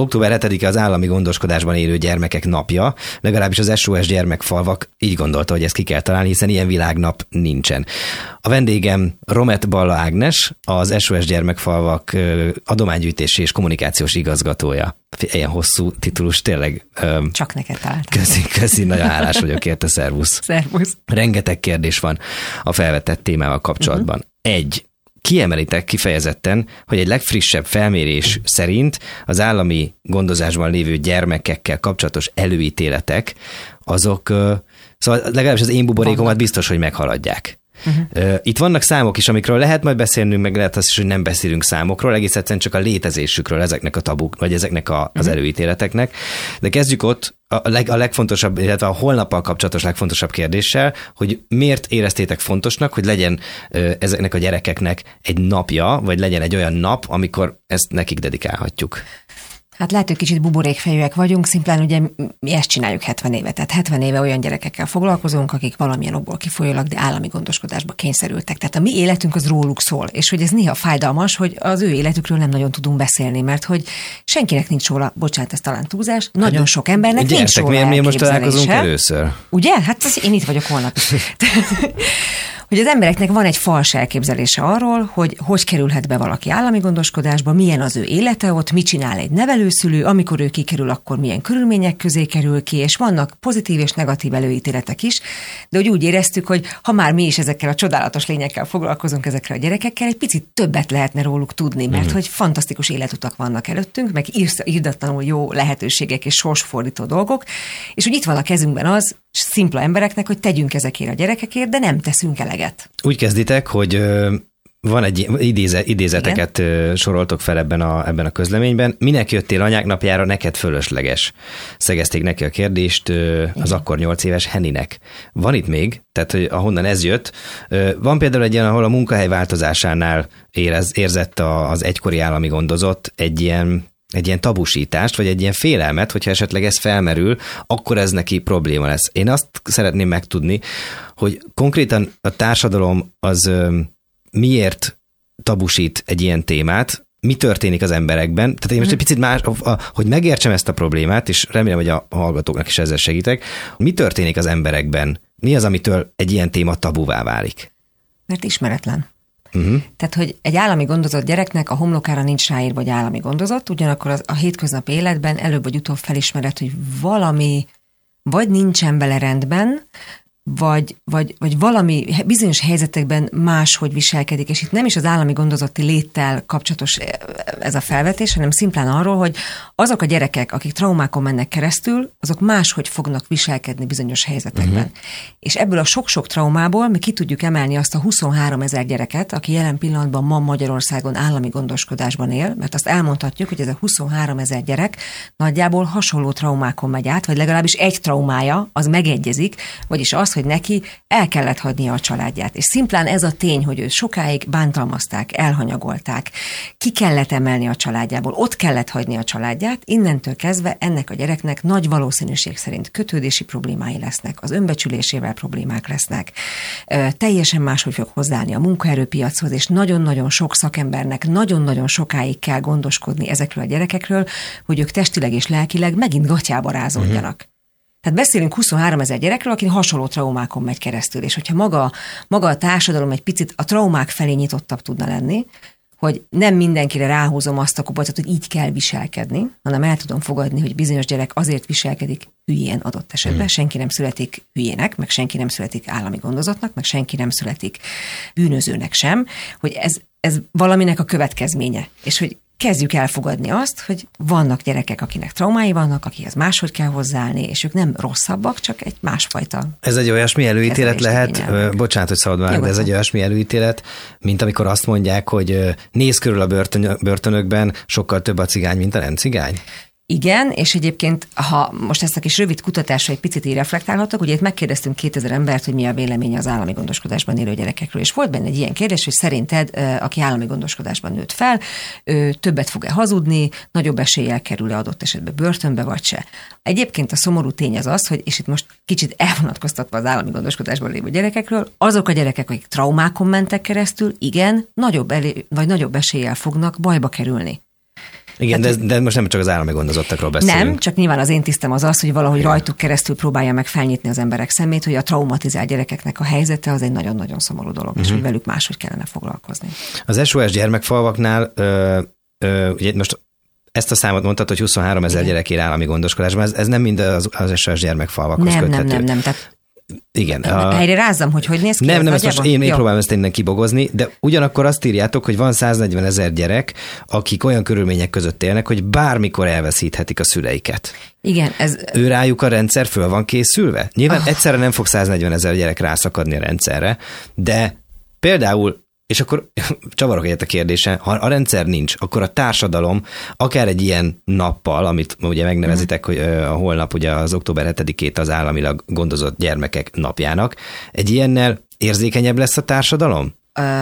Október 7-e az állami gondoskodásban élő gyermekek napja, legalábbis az SOS Gyermekfalvak így gondolta, hogy ezt ki kell találni, hiszen ilyen világnap nincsen. A vendégem Romet Balla Ágnes, az SOS Gyermekfalvak adománygyűjtési és kommunikációs igazgatója. Ilyen hosszú titulus, tényleg. Csak neked találtam. Köszi, nagyon hálás vagyok érte, szervusz. Szervusz. Rengeteg kérdés van a felvetett témával kapcsolatban. Kiemelitek kifejezetten, hogy egy legfrissebb felmérés szerint az állami gondozásban lévő gyermekekkel kapcsolatos előítéletek, azok, szóval legalábbis az én buborékomat biztos, hogy meghaladják. Itt vannak számok is, amikről lehet majd beszélnünk, meg lehet azt is, hogy nem beszélünk számokról, egész egyszerűen csak a létezésükről ezeknek a tabuk, vagy ezeknek az előítéleteknek. De kezdjük ott a legfontosabb, illetve a holnappal kapcsolatos legfontosabb kérdéssel, hogy miért éreztétek fontosnak, hogy legyen ezeknek a gyerekeknek egy napja, vagy legyen egy olyan nap, amikor ezt nekik dedikálhatjuk. Hát lehet, hogy kicsit buborékfejűek vagyunk, szimplán ugye mi ezt csináljuk 70 éve. Tehát 70 éve olyan gyerekekkel foglalkozunk, akik valamilyen okból kifolyólag, de állami gondoskodásba kényszerültek. Tehát a mi életünk az róluk szól, és hogy ez néha fájdalmas, hogy az ő életükről nem nagyon tudunk beszélni, mert hogy senkinek nincs róla, bocsánat, ez talán túlzás, nagyon sok embernek nincs róla elképzelése. Miért most találkozunk először? Ugye? Hát én itt vagyok holnap. Hogy az embereknek van egy fals elképzelése arról, hogy kerülhet be valaki állami gondoskodásba, milyen az ő élete ott, mit csinál egy nevelőszülő, amikor ő kikerül, akkor milyen körülmények közé kerül ki, és vannak pozitív és negatív előítéletek is, de hogy úgy éreztük, hogy ha már mi is ezekkel a csodálatos lényekkel foglalkozunk, ezekkel a gyerekekkel, egy picit többet lehetne róluk tudni, mert hogy fantasztikus életutak vannak előttünk, meg irdatlanul jó lehetőségek és sorsfordító dolgok, és hogy itt van a kezünkben az, szimpla embereknek, hogy tegyünk ezekért a gyerekekért, de nem teszünk eleget. Úgy kezditek, hogy van egy idézeteket soroltok fel ebben a közleményben. Minek jöttél anyák napjára, neked fölösleges? Szegezték neki a kérdést az akkor 8 éves Henninek. Van itt még, tehát hogy ahonnan ez jött. Van például egy ilyen, ahol a munkahely változásánál érzett az egykori állami gondozott egy ilyen tabusítást, vagy egy ilyen félelmet, hogyha esetleg ez felmerül, akkor ez neki probléma lesz. Én azt szeretném megtudni, hogy konkrétan a társadalom az miért tabusít egy ilyen témát, mi történik az emberekben. Tehát én most egy picit más, hogy megértsem ezt a problémát, és remélem, hogy a hallgatóknak is ezzel segítek, mi történik az emberekben? Mi az, amitől egy ilyen téma tabuvá válik? Mert ismeretlen. Tehát, hogy egy állami gondozott gyereknek a homlokára nincs ráírva, vagy állami gondozott, ugyanakkor a hétköznapi életben előbb vagy utóbb felismered, hogy valami vagy nincsen vele rendben, vagy valami bizonyos helyzetekben máshogy viselkedik, és itt nem is az állami gondozotti léttel kapcsolatos ez a felvetés, hanem szimplán arról, hogy azok a gyerekek, akik traumákon mennek keresztül, azok máshogy fognak viselkedni bizonyos helyzetekben. És ebből a sok-sok traumából mi ki tudjuk emelni azt a 23 000 gyereket, aki jelen pillanatban ma Magyarországon állami gondoskodásban él, mert azt elmondhatjuk, hogy ez a 23 000 gyerek nagyjából hasonló traumákon megy át, vagy legalábbis egy traumája, az megegyezik, vagyis az, hogy neki el kellett hagynia a családját. És szimplán ez a tény, hogy őt sokáig bántalmazták, elhanyagolták, ki kellett emelni a családjából, ott kellett hagyni a családját, innentől kezdve ennek a gyereknek nagy valószínűség szerint kötődési problémái lesznek, az önbecsülésével problémák lesznek, teljesen máshogy fog hozzáállni a munkaerőpiachoz, és nagyon-nagyon sok szakembernek nagyon-nagyon sokáig kell gondoskodni ezekről a gyerekekről, hogy ők testileg és lelkileg megint gatyába rázódjanak. Tehát beszélünk 23 000 gyerekről, aki hasonló traumákon megy keresztül, és hogyha maga a társadalom egy picit a traumák felé nyitottabb tudna lenni, hogy nem mindenkire ráhúzom azt a kopacot, hogy így kell viselkedni, hanem el tudom fogadni, hogy bizonyos gyerek azért viselkedik hülyén adott esetben, senki nem születik hülyének, meg senki nem születik állami gondozottnak, meg senki nem születik bűnözőnek sem, hogy ez valaminek a következménye, és hogy kezdjük elfogadni azt, hogy vannak gyerekek, akinek traumái vannak, akihez máshogy kell hozzáállni, és ők nem rosszabbak, csak egy másfajta. Ez egy olyasmi előítélet lehet, bocsánat, hogy szabad már, de ez egy olyasmi előítélet, mint amikor azt mondják, hogy nézz körül a börtönökben, sokkal több a cigány, mint a nem cigány. Igen, és egyébként, ha most ezt a kis rövid kutatásra egy picit így reflektálhatok, ugye itt megkérdeztünk 2000 embert, hogy mi a véleménye az állami gondoskodásban élő gyerekekről, és volt benne egy ilyen kérdés, hogy szerinted, aki állami gondoskodásban nőtt fel, többet fog-e hazudni, nagyobb eséllyel kerül-e adott esetben börtönbe, vagy se. Egyébként a szomorú tény az, hogy, és itt most kicsit elvonatkoztatva az állami gondoskodásban lévő gyerekekről, azok a gyerekek, akik traumákon mentek keresztül, igen, nagyobb eséllyel fognak bajba kerülni. Igen, de most nem csak az állami gondozottakról beszélünk. Nem, csak nyilván az én tisztem az, hogy valahogy rajtuk keresztül próbálja meg felnyitni az emberek szemét, hogy a traumatizált gyerekeknek a helyzete az egy nagyon-nagyon szomorú dolog, és hogy velük máshogy kellene foglalkozni. Az SOS gyermekfalvaknál, ugye most ezt a számot mondtad, hogy 23 000 gyerek él állami gondoskodásban, ez nem mind az SOS gyermekfalvakhoz köthető. Nem. Tehát igen. Helyre rázzam, hogy néz ki? Nem, ezt most én próbálom ezt innen kibogozni, de ugyanakkor azt írjátok, hogy van 140 000 gyerek, akik olyan körülmények között élnek, hogy bármikor elveszíthetik a szüleiket. Igen, Ő rájuk a rendszer föl van készülve? Nyilván egyszerre nem fog 140 000 gyerek rászakadni a rendszerre, de például, és akkor csavarok egyet a kérdésen, ha a rendszer nincs, akkor a társadalom akár egy ilyen nappal, amit ugye megnevezitek, hogy a holnap ugye az október 7-ét az államilag gondozott gyermekek napjának, egy ilyennel érzékenyebb lesz a társadalom?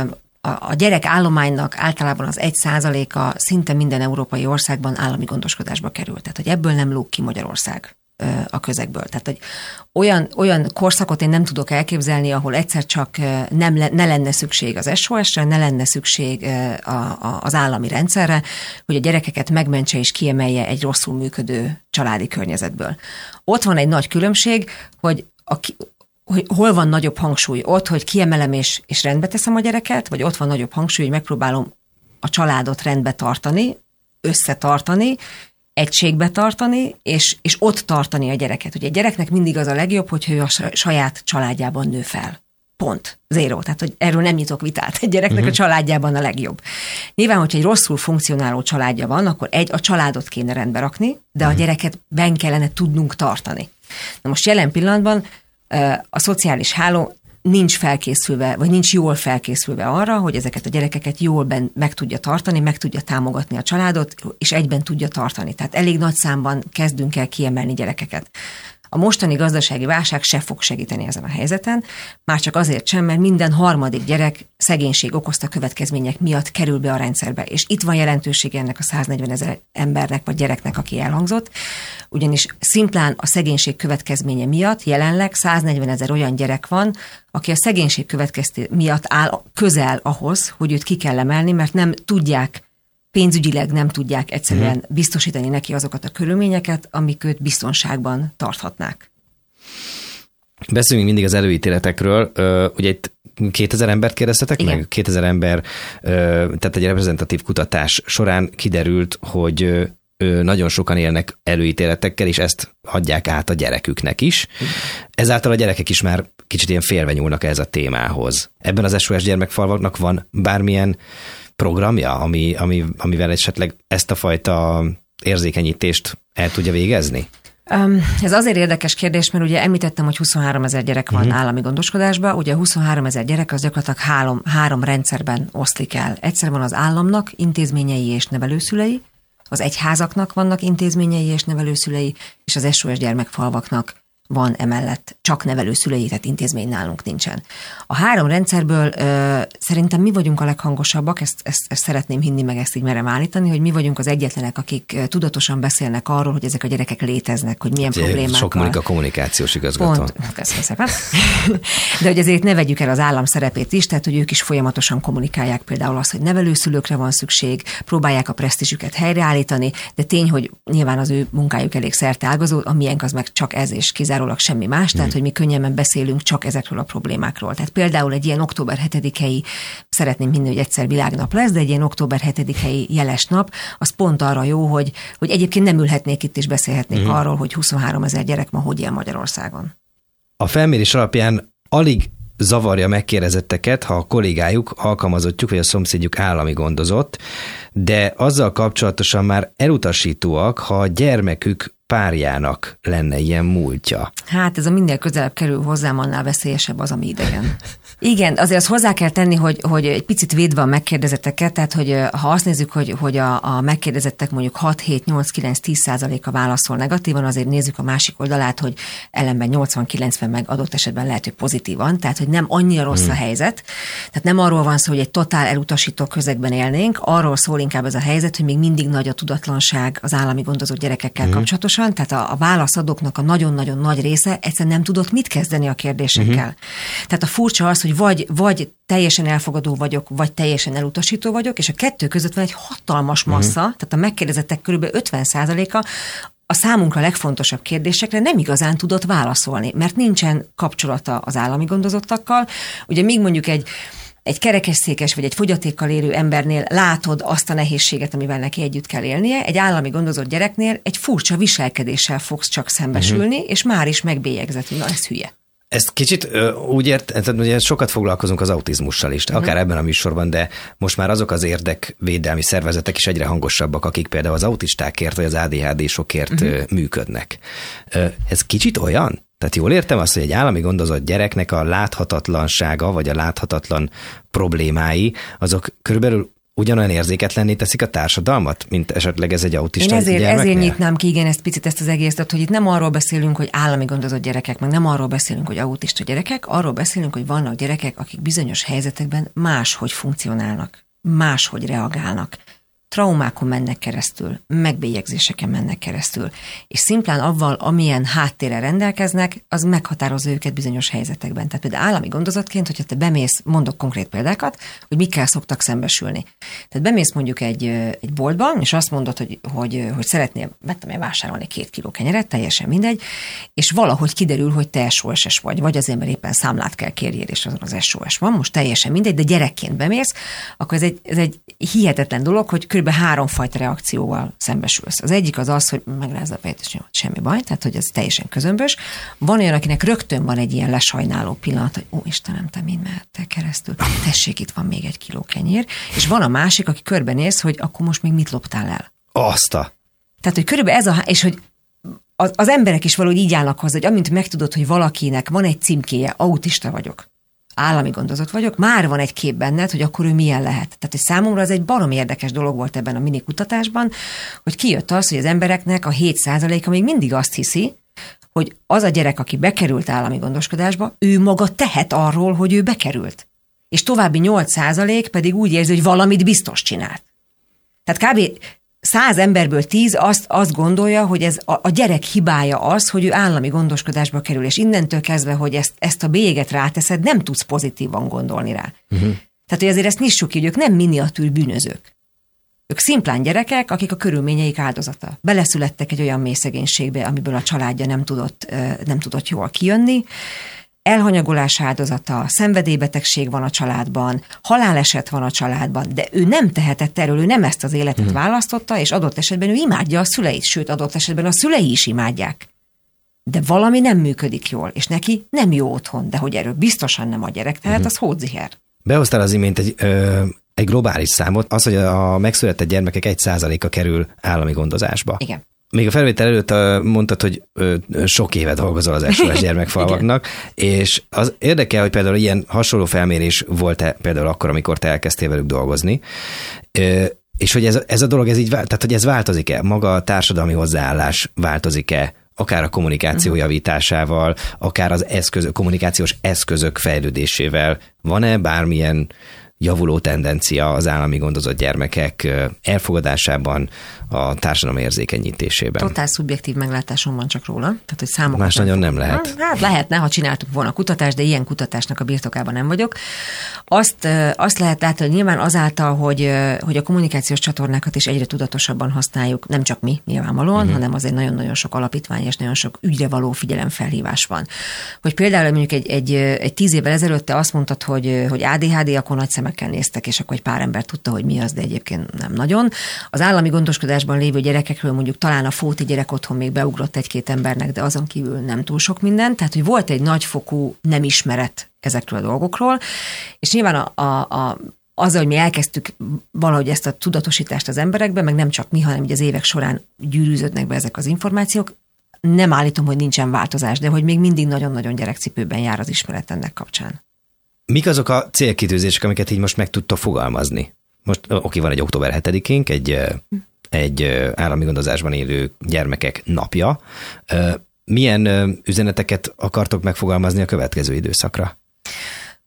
A gyerek állománynak általában az 1%-a szinte minden európai országban állami gondoskodásba kerül. Tehát, hogy ebből nem lóg ki Magyarország a közegből. Tehát, hogy olyan korszakot én nem tudok elképzelni, ahol egyszer csak ne lenne szükség az SOS-re, ne lenne szükség az állami rendszerre, hogy a gyerekeket megmentse és kiemelje egy rosszul működő családi környezetből. Ott van egy nagy különbség, hogy hol van nagyobb hangsúly? Ott, hogy kiemelem és rendbe teszem a gyereket, vagy ott van nagyobb hangsúly, hogy megpróbálom a családot rendbe tartani, összetartani, egységbe tartani, és ott tartani a gyereket. Ugye a gyereknek mindig az a legjobb, hogyha ő a saját családjában nő fel. Pont. Zéro. Tehát, hogy erről nem nyitok vitát. Egy gyereknek a családjában a legjobb. Nyilván, hogyha egy rosszul funkcionáló családja van, akkor a családot kéne rendbe rakni, de a gyereket benn kellene tudnunk tartani. Na most jelen pillanatban a szociális háló nincs felkészülve, vagy nincs jól felkészülve arra, hogy ezeket a gyerekeket jól meg tudja tartani, meg tudja támogatni a családot, és egyben tudja tartani. Tehát elég nagy számban kezdünk el kiemelni gyerekeket. A mostani gazdasági válság se fog segíteni ezen a helyzeten, már csak azért sem, mert minden harmadik gyerek szegénység okozta következmények miatt kerül be a rendszerbe. És itt van jelentősége ennek a 140 000 embernek vagy gyereknek, aki elhangzott, ugyanis szimplán a szegénység következménye miatt jelenleg 140 000 olyan gyerek van, aki a szegénység következménye miatt áll közel ahhoz, hogy őt ki kell emelni, mert nem tudják, pénzügyileg nem tudják egyszerűen biztosítani neki azokat a körülményeket, amik őt biztonságban tarthatnák. Beszéljünk mindig az előítéletekről. Ugye itt 2000 embert kérdeztetek meg? 2000 ember, tehát egy reprezentatív kutatás során kiderült, hogy nagyon sokan élnek előítéletekkel, és ezt adják át a gyereküknek is. Ezáltal a gyerekek is már kicsit ilyen félve nyúlnak ez a témához. Ebben az SOS gyermekfalvaknak van bármilyen programja, amivel esetleg ezt a fajta érzékenyítést el tudja végezni? Ez azért érdekes kérdés, mert ugye említettem, hogy 23 000 gyerek van állami gondoskodásban, ugye 23 000 gyerek az gyakorlatilag három rendszerben oszlik el. Egyszer van az államnak intézményei és nevelőszülei, az egyházaknak vannak intézményei és nevelőszülei, és az SOS gyermekfalvaknak van emellett csak nevelőszülei, tehát intézmény nálunk nincsen. A három rendszerből szerintem mi vagyunk a leghangosabbak, ezt szeretném hinni, meg ezt így merem állítani, hogy mi vagyunk az egyetlenek, akik tudatosan beszélnek arról, hogy ezek a gyerekek léteznek, hogy milyen problémákkal. Sok Monika kommunikációs igazgató. Pont, köszönöm szépen. De hogy azért ne vegyük el az állam szerepét is, tehát hogy ők is folyamatosan kommunikálják például azt, hogy nevelőszülőkre van szükség, próbálják a presztízsüket helyreállítani, de tény, hogy nyilván az ő munkájuk elég szerteágazó, a miénk az meg csak ez és kizárólag semmi más, tehát hogy mi könnyebben beszélünk csak ezekről a problémákról. Tehát például egy ilyen október 7-i, szeretném hinni, hogy egyszer világnap lesz, de egy ilyen október 7-i jeles nap, az pont arra jó, hogy egyébként nem ülhetnék itt és beszélhetnék arról, hogy 23 000 gyerek ma hogy él Magyarországon. A felmérés alapján alig zavarja megkérdezetteket, ha a kollégájuk, alkalmazottjuk vagy a szomszédjuk állami gondozott, de azzal kapcsolatosan már elutasítóak, ha a gyermekük párjának lenne ilyen múltja. Hát ez a minél közelebb kerül hozzám, annál veszélyesebb az, ami idegen. Igen, azért azt hozzá kell tenni, hogy egy picit védve a megkérdezetteket, tehát hogy ha azt nézzük, hogy a megkérdezettek mondjuk 6, 7, 8, 9, 10%-a válaszol negatívan, azért nézzük a másik oldalát, hogy ellenben 80-90 meg adott esetben lehet, hogy pozitívan, tehát hogy nem annyira rossz a helyzet. Tehát nem arról van szó, hogy egy totál elutasító közegben élnénk, arról szól annyiból inkább ez a helyzet, hogy még mindig nagy a tudatlanság az állami gondozott gyerekekkel kapcsolatosan, tehát a válaszadóknak a nagyon-nagyon nagy része egyszerűen nem tudott mit kezdeni a kérdésekkel. Tehát a furcsa az, hogy vagy teljesen elfogadó vagyok, vagy teljesen elutasító vagyok, és a kettő között van egy hatalmas massza, tehát a megkérdezettek kb. 50%-a a számunkra legfontosabb kérdésekre nem igazán tudott válaszolni, mert nincsen kapcsolata az állami gondozottakkal. Ugye míg mondjuk egy kerekesszékes vagy egy fogyatékkal élő embernél látod azt a nehézséget, amivel neki együtt kell élnie, egy állami gondozott gyereknél egy furcsa viselkedéssel fogsz csak szembesülni, és már is megbélyegzett, hogy na ez hülye. Ezt kicsit úgy ugye sokat foglalkozunk az autizmussal is, akár ebben a műsorban, de most már azok az érdekvédelmi szervezetek is egyre hangosabbak, akik például az autistákért vagy az ADHD-sokért működnek. Ez kicsit olyan? Tehát jól értem azt, hogy egy állami gondozott gyereknek a láthatatlansága, vagy a láthatatlan problémái, azok körülbelül ugyanolyan érzéketlenné teszik a társadalmat, mint esetleg ez egy autista gyermeknél? Ezért nyitnám ki, igen, ezt az egészet, hogy itt nem arról beszélünk, hogy állami gondozott gyerekek, meg nem arról beszélünk, hogy autista gyerekek, arról beszélünk, hogy vannak gyerekek, akik bizonyos helyzetekben máshogy funkcionálnak, máshogy reagálnak. Traumákon mennek keresztül, megbélyegzéseken mennek keresztül, és szimplán avval, amilyen háttérrel rendelkeznek, az meghatározza őket bizonyos helyzetekben. Tehát például állami gondozottként, hogyha te bemész, mondok konkrét példákat, hogy mikkel szoktak szembesülni. Tehát bemész mondjuk egy boltban, és azt mondod, hogy szeretnél, vásárolni 2 kiló kenyeret, teljesen mindegy, és valahogy kiderül, hogy te SOS-es vagy azért, mert éppen számlát kell kérjél, és azon az SOS van, most teljesen mindegy, de gyerekként bemész, akkor ez egy hihetetlen dolog, hogy kb. 3 fajta reakcióval szembesülsz. Az egyik az, hogy megrázza a fejét, és semmi baj, tehát hogy ez teljesen közömbös. Van olyan, akinek rögtön van egy ilyen lesajnáló pillanat, hogy ó, Istenem, te mind mehettél keresztül, tessék, itt van még 1 kiló kenyér, és van a másik, aki körbenéz, hogy akkor most még mit loptál el. Tehát, hogy körülbelül ez és hogy az emberek is valahogy így állnak hozzá, hogy amint megtudod, hogy valakinek van egy címkéje, autista vagyok, állami gondozott vagyok, már van egy kép benned, hogy akkor ő milyen lehet. Tehát, hogy számomra ez egy baromi érdekes dolog volt ebben a mini kutatásban, hogy kijött az, hogy az embereknek a 7%-a még mindig azt hiszi, hogy az a gyerek, aki bekerült állami gondoskodásba, ő maga tehet arról, hogy ő bekerült. És további 8% pedig úgy érzi, hogy valamit biztos csinált. Tehát kb. 100 emberből 10 azt gondolja, hogy ez a gyerek hibája az, hogy ő állami gondoskodásba kerül, és innentől kezdve, hogy ezt a bélyeget ráteszed, nem tudsz pozitívan gondolni rá. Tehát, hogy azért ezt nyissuk ki, hogy ők nem miniatűr bűnözők. Ők szimplán gyerekek, akik a körülményeik áldozata. Beleszülettek egy olyan mély szegénységbe, amiből a családja nem tudott jól kijönni. Elhanyagolás áldozata, szenvedélybetegség van a családban, haláleset van a családban, de ő nem tehetett erről, ő nem ezt az életet választotta, és adott esetben ő imádja a szüleit, sőt, adott esetben a szülei is imádják. De valami nem működik jól, és neki nem jó otthon, de hogy erről biztosan nem a gyerek, tehát az hódziher. Behoztál az imént egy globális számot, az, hogy a megszületett gyermekek 1%-a kerül állami gondozásba. Igen. Még a felvétel előtt mondtad, hogy sok éve dolgozol az SOS gyermekfalvaknak, és az érdekel, hogy például ilyen hasonló felmérés volt-e például akkor, amikor te elkezdtél velük dolgozni, és hogy ez a dolog, tehát hogy ez változik-e? Maga a társadalmi hozzáállás változik-e? Akár a kommunikáció javításával, akár az kommunikációs eszközök fejlődésével. Van-e bármilyen javuló tendencia az állami gondozott gyermekek elfogadásában, a társadalom érzékenyítésében? Totál szubjektív meglátásom van csak róla. Tehát, hogy számokat más nagyon nem lehet. Hát lehetne, ha csináltuk volna kutatást, de ilyen kutatásnak a birtokában nem vagyok. Azt lehet látni, hogy nyilván azáltal, hogy a kommunikációs csatornákat is egyre tudatosabban használjuk, nem csak mi nyilvánvalóan, hanem azért nagyon-nagyon sok alapítvány és nagyon sok ügyre való figyelemfelhívás van. Hogy például mondjuk egy 10 évvel ezelőtt te azt mondtad, hogy ADHD, akkor nagy szemekkel néztek, és akkor egy pár ember tudta, hogy mi az, de egyébként nem nagyon. Az állami gondoskodásban lévő gyerekekről mondjuk talán a Fóti gyerek otthon még beugrott 1-2 embernek, de azon kívül nem túl sok minden. Tehát, hogy volt egy nagyfokú nem ismeret ezekről a dolgokról, és nyilván azzal, hogy mi elkezdtük valahogy ezt a tudatosítást az emberekbe, meg nem csak mi, hanem így az évek során gyűrűzödnek be ezek az információk, nem állítom, hogy nincsen változás, de hogy még mindig nagyon-nagyon gyerekcipőben jár az ismeret ennek kapcsán. Mik azok a célkitűzések, amiket így most meg tudta fogalmazni? Most van egy október 7-énk, egy állami gondozásban élő gyermekek napja. Milyen üzeneteket akartok megfogalmazni a következő időszakra?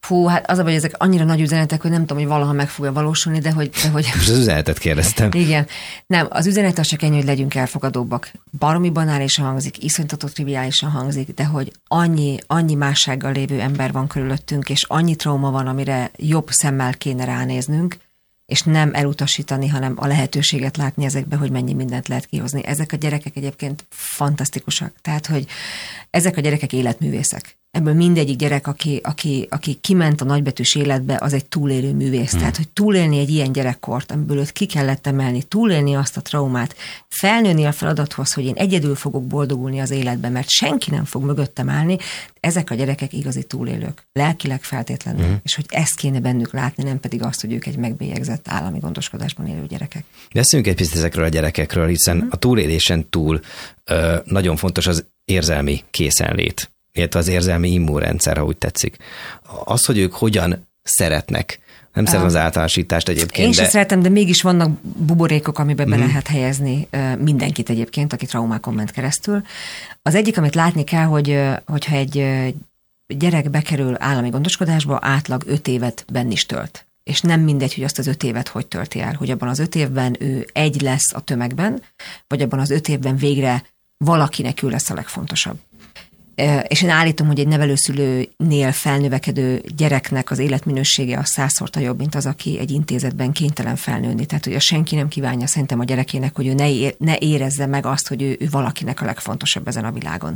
Hú, hát az a baj, ezek annyira nagy üzenetek, hogy nem tudom, hogy valaha meg fogja valósulni, de hogy... Most az üzenetet kérdeztem. Igen. Nem, az üzenet az csak ennyi, hogy legyünk elfogadóbbak. Baromi banálisan hangzik, iszonytató triviálisan hangzik, de hogy annyi mássággal lévő ember van körülöttünk, és annyi trauma van, amire jobb szemmel kéne ránéznünk, és nem elutasítani, hanem a lehetőséget látni ezekbe, hogy mennyi mindent lehet kihozni. Ezek a gyerekek egyébként fantasztikusak. Tehát, hogy ezek a gyerekek életművészek. Ebből mindegyik gyerek, aki kiment a nagybetűs életbe, az egy túlélő művész. Tehát, hogy túlélni egy ilyen gyerekkort, amiből őt ki kellett emelni, túlélni azt a traumát, felnőni a feladathoz, hogy én egyedül fogok boldogulni az életben, mert senki nem fog mögöttem állni, ezek a gyerekek igazi túlélők. Lelkileg feltétlenül. És hogy ezt kéne bennük látni, nem pedig azt, hogy ők egy megbélyegzett állami gondoskodásban élő gyerekek. Beszéljünk egy picit ezekről a gyerekekről, hiszen a túlélésen túl nagyon fontos az érzelmi készenlét, illetve az érzelmi immunrendszer, ha úgy tetszik. Az, hogy ők hogyan szeretnek, nem szeretem az általánosítást egyébként. Én sem szeretem, de mégis vannak buborékok, amiben be lehet helyezni mindenkit egyébként, aki traumákon ment keresztül. Az egyik, amit látni kell, hogyha egy gyerek bekerül állami gondoskodásba, átlag 5 évet benn is tölt. És nem mindegy, hogy azt az 5 évet hogy tölti el, hogy abban az 5 évben ő egy lesz a tömegben, vagy abban az 5 évben végre valakinek ő lesz a legfontosabb. És én állítom, hogy egy nevelőszülőnél felnövekedő gyereknek az életminősége a 100-szor jobb, mint az, aki egy intézetben kénytelen felnőni. Tehát, hogy senki nem kívánja szerintem a gyerekének, hogy ő ne érezze meg azt, hogy ő valakinek a legfontosabb ezen a világon.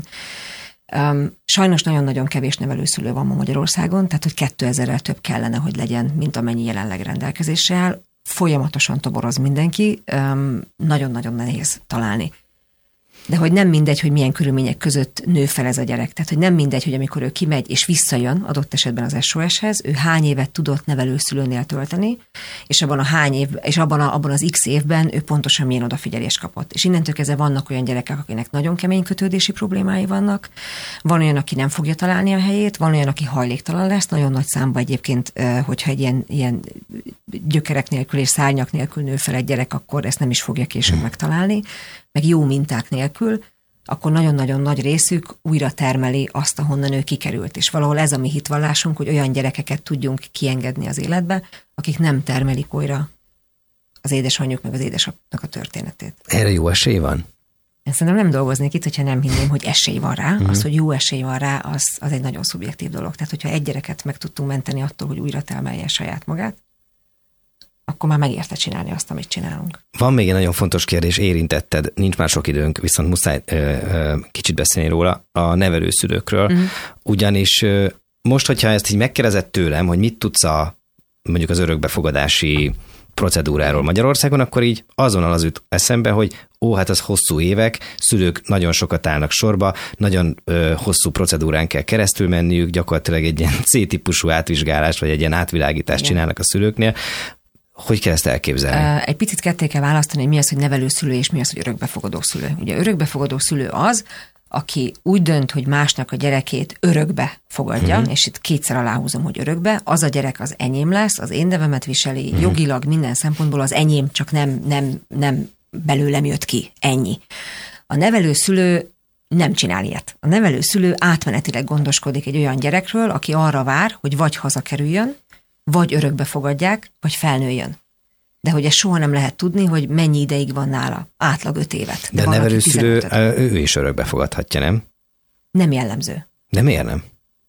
Sajnos nagyon-nagyon kevés nevelőszülő van ma Magyarországon, tehát, hogy 2000-rel több kellene, hogy legyen, mint amennyi jelenleg rendelkezésre áll. Folyamatosan toboroz mindenki, nagyon-nagyon nehéz találni. De hogy nem mindegy, hogy milyen körülmények között nő fel ez a gyerek. Tehát, hogy nem mindegy, hogy amikor ő kimegy és visszajön adott esetben az SOS-hez, ő hány évet tudott nevelőszülőnél tölteni, és abban az X évben ő pontosan milyen odafigyelést kapott. És innentől kezdve vannak olyan gyerekek, akinek nagyon kemény kötődési problémái vannak, van olyan, aki nem fogja találni a helyét, van olyan, aki hajléktalan lesz, nagyon nagy számba egyébként, hogyha egy ilyen gyökerek nélkül és szárnyak nélkül nő fel egy gyerek, akkor ezt nem is fogja később megtalálni, meg jó minták nélkül, akkor nagyon-nagyon nagy részük újra termeli azt, ahonnan ő kikerült. És valahol ez a mi hitvallásunk, hogy olyan gyerekeket tudjunk kiengedni az életbe, akik nem termelik újra az édesanyjuk meg az édesapnak a történetét. Erre jó esély van? Én szerintem nem dolgoznék itt, hogyha nem hinném, hogy esély van rá. Az, hogy jó esély van rá, az egy nagyon szubjektív dolog. Tehát, hogyha egy gyereket meg tudtunk menteni attól, hogy újra termelje saját magát, akkor már megérte csinálni azt, amit csinálunk. Van még egy nagyon fontos kérdés, érintetted, nincs már sok időnk, viszont muszáj kicsit beszélni róla, a nevelőszülőkről. Ugyanis most, hogyha ezt így megkérdezett tőlem, hogy mit tudsz mondjuk az örökbefogadási procedúráról Magyarországon, akkor így azonnal az jut eszembe, hogy hát az hosszú évek, szülők nagyon sokat állnak sorba, nagyon hosszú procedúrán kell keresztül menniük, gyakorlatilag egy ilyen C-típusú átvizsgálást, vagy egy ilyen átvilágítást csinálnak a szülőknél. Hogy kell ezt elképzelni? Egy picit ketté kell választani, hogy mi az, hogy nevelőszülő, és mi az, hogy örökbefogadó szülő. Ugye örökbefogadó szülő az, aki úgy dönt, hogy másnak a gyerekét örökbe fogadja, és itt kétszer aláhúzom, hogy örökbe, az a gyerek az enyém lesz, az én nevemet viseli, jogilag minden szempontból az enyém, csak nem belőlem jött ki, ennyi. A nevelőszülő nem csinál ilyet. A nevelőszülő átmenetileg gondoskodik egy olyan gyerekről, aki arra vár, hogy vagy hazakerüljön, vagy örökbe fogadják, vagy felnőjön. De hogy ezt soha nem lehet tudni, hogy mennyi ideig van nála. Átlag 5 évet. De a nevelőszülő, ő is örökbe fogadhatja, nem? Nem jellemző. De miért nem?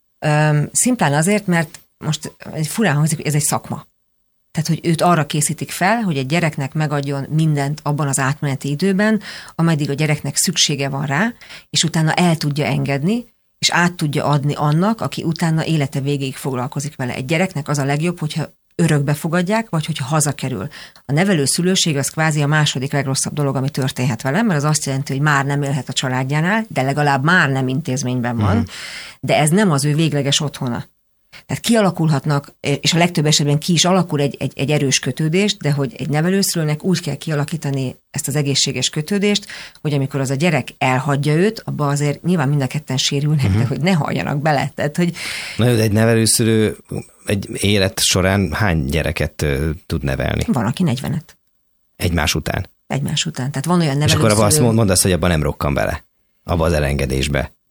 Szimplán azért, mert most furán hangzik, hogy ez egy szakma. Tehát, hogy őt arra készítik fel, hogy egy gyereknek megadjon mindent abban az átmeneti időben, ameddig a gyereknek szüksége van rá, és utána el tudja engedni, és át tudja adni annak, aki utána élete végéig foglalkozik vele. Egy gyereknek az a legjobb, hogyha örökbe fogadják, vagy hogyha hazakerül. A nevelőszülőség az kvázi a második legrosszabb dolog, ami történhet velem, mert az azt jelenti, hogy már nem élhet a családjánál, de legalább már nem intézményben van, de ez nem az ő végleges otthona. Tehát kialakulhatnak, és a legtöbb esetben ki is alakul egy erős kötődést, de hogy egy nevelőszülőnek úgy kell kialakítani ezt az egészséges kötődést, hogy amikor az a gyerek elhagyja őt, abba azért nyilván mind a ketten sérülnek, de hogy ne halljanak bele. Tehát, hogy... Na, egy nevelőszülő egy élet során hány gyereket tud nevelni? Van, aki 40-et. Egymás után? Egymás után. Tehát van olyan nevelőszülő... És akkor azt mondasz, hogy abban nem rokkan bele? Abba az elengedésbe?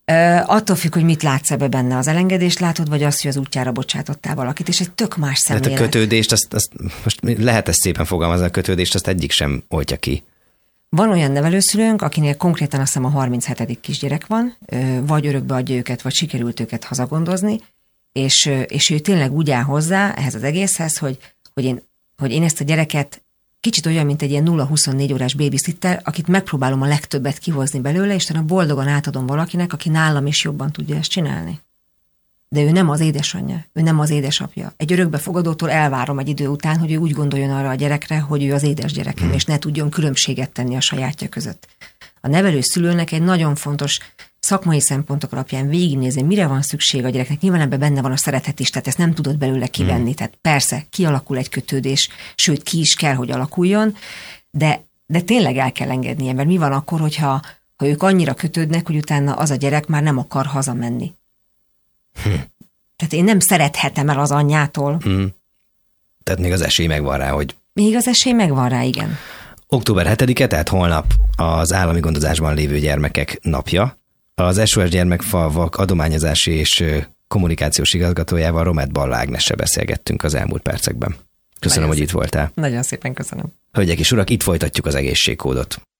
Attól függ, hogy mit látsz ebbe benne, az elengedést látod, vagy azt, hogy az útjára bocsátottál valakit, és egy tök más szemlélet. Tehát a kötődést, azt most lehet ezt szépen fogalmazni, a kötődést, azt egyik sem oltja ki. Van olyan nevelőszülőnk, akinél konkrétan azt hiszem a 37. kisgyerek van, vagy örökbe adja őket, vagy sikerült őket hazagondozni, és ő tényleg úgy áll hozzá ehhez az egészhez, hogy én ezt a gyereket kicsit olyan, mint egy ilyen 0-24 órás babysitter, akit megpróbálom a legtöbbet kihozni belőle, és utána boldogan átadom valakinek, aki nálam is jobban tudja ezt csinálni. De ő nem az édesanyja, ő nem az édesapja. Egy örökbefogadótól elvárom egy idő után, hogy ő úgy gondoljon arra a gyerekre, hogy ő az édesgyerekem, és ne tudjon különbséget tenni a sajátja között. A nevelőszülőnek egy nagyon fontos szakmai szempontok alapján végignézni, mire van szükség a gyereknek. Nyilván ebben benne van a szeretet is, tehát ezt nem tudod belőle kivenni. Tehát persze, kialakul egy kötődés, sőt, ki is kell, hogy alakuljon, de tényleg el kell engednie, mert mi van akkor, hogyha ők annyira kötődnek, hogy utána az a gyerek már nem akar hazamenni. Tehát én nem szerethetem el az anyjától. Tehát még az esély megvan rá, hogy... Még az esély megvan rá, igen. Október 7-e, tehát holnap az állami gondozásban lévő gyermekek napja. Az SOS Gyermekfalvak adományozási és kommunikációs igazgatójával, Romett Balla Ágnessel beszélgettünk az elmúlt percekben. Köszönöm, hogy itt voltál. Nagyon szépen köszönöm. Hölgyek és urak, itt folytatjuk az egészségkódot.